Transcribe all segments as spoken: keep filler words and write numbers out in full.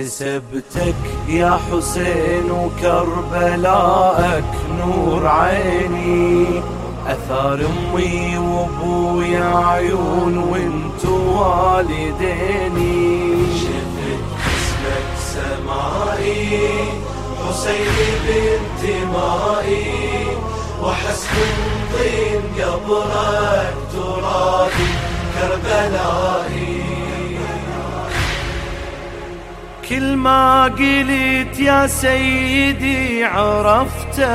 حسبتك يا حسين وكربلاءك نور عيني، أثار أمي وأبويا عيون وانتو والديني. شفت اسمك سمائي حسين بنت مائي، وحس من طين قبرك ترابي كربلائي. كل ما قلت يا سيدي عرفته،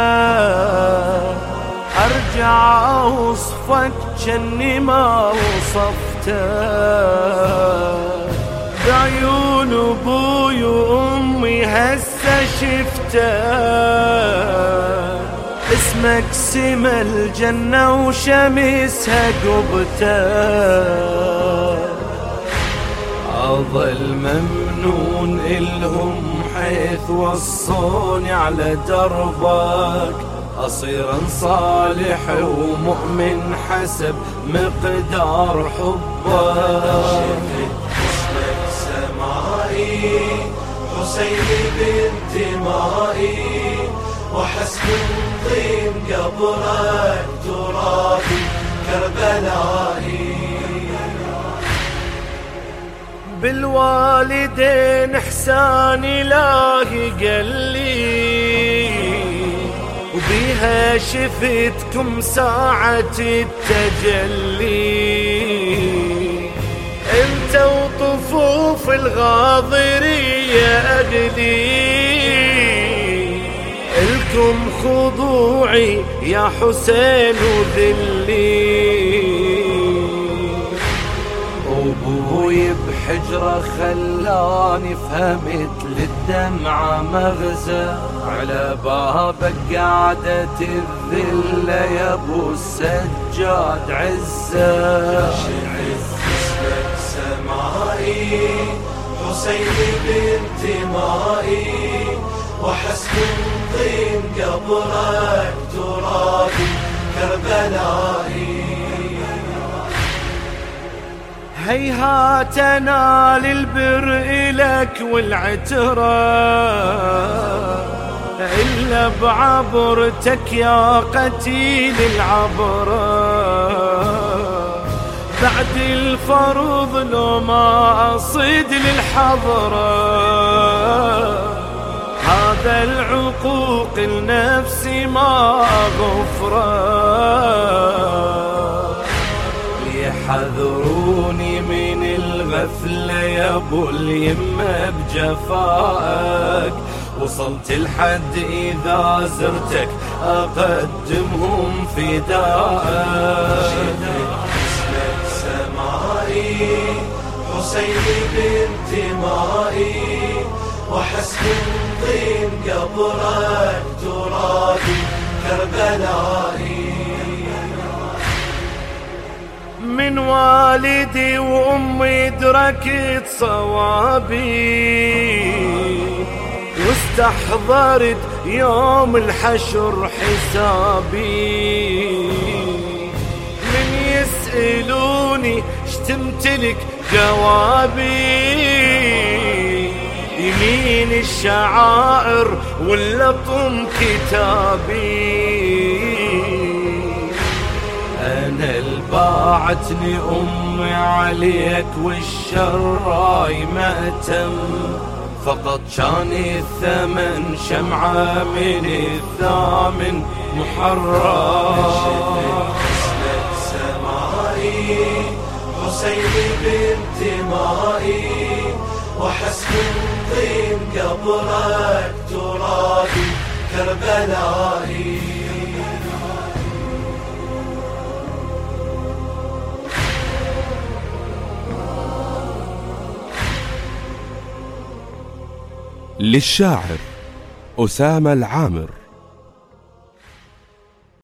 أرجع أوصفك جني ما وصفته، بعيون أبوي وأمي هسه شفته. اسمك سما الجنة وشمسها قبته، أظل ممنون إلهم حيث وصوني على دربك، أصير صالح ومؤمن حسب مقدار حبك. اسمك سمائي حسين بنت مائي، وحس من طين قبرك ترابي كربلائي. بالوالدين إحسان إلهي قلي، وبيها شفتكم ساعة التجلي. انت وطفوف الغاضرية أغلي، الكم خضوعي يا حسين وذلي. أبوي بحجرة خلاني فهمت للدمعة مغزى، على بابك قعدة الذلة يا ابو السجاد عزة. اسمك سمائي حسين بنت مائي، وحس من طين قبرك ترابي كربلائي. هيهات انال البر إلك والعترة، إلا بعبرتك يا قتيل العبرة. بعد الفرض لو ما أصيد للحضرة، هذا العقوق لنفسي ما أغفره. يحذروني من الغفلة يا ابو اليمة بجفائك، وصلت الحد إذا زرتك أقدمهم فداءك. اسمك سمائي حسين بنت مائي، وحس من طين قبرك ترابي كربلائي. من والدي وأمي دركت صوابي، واستحضرت يوم الحشر حسابي. من يسألوني شتمتلك جوابي، يمين الشعائر واللطم كتابي. أنا الباعتني أمي عليك والشراي ما أتم، فقط كان الثمن شمعة من الثامن محرم. اسمك سمائي حسين بنت مائي، وحس من طين قبرك ترابي كربلائي. للشاعر أسامة العامر.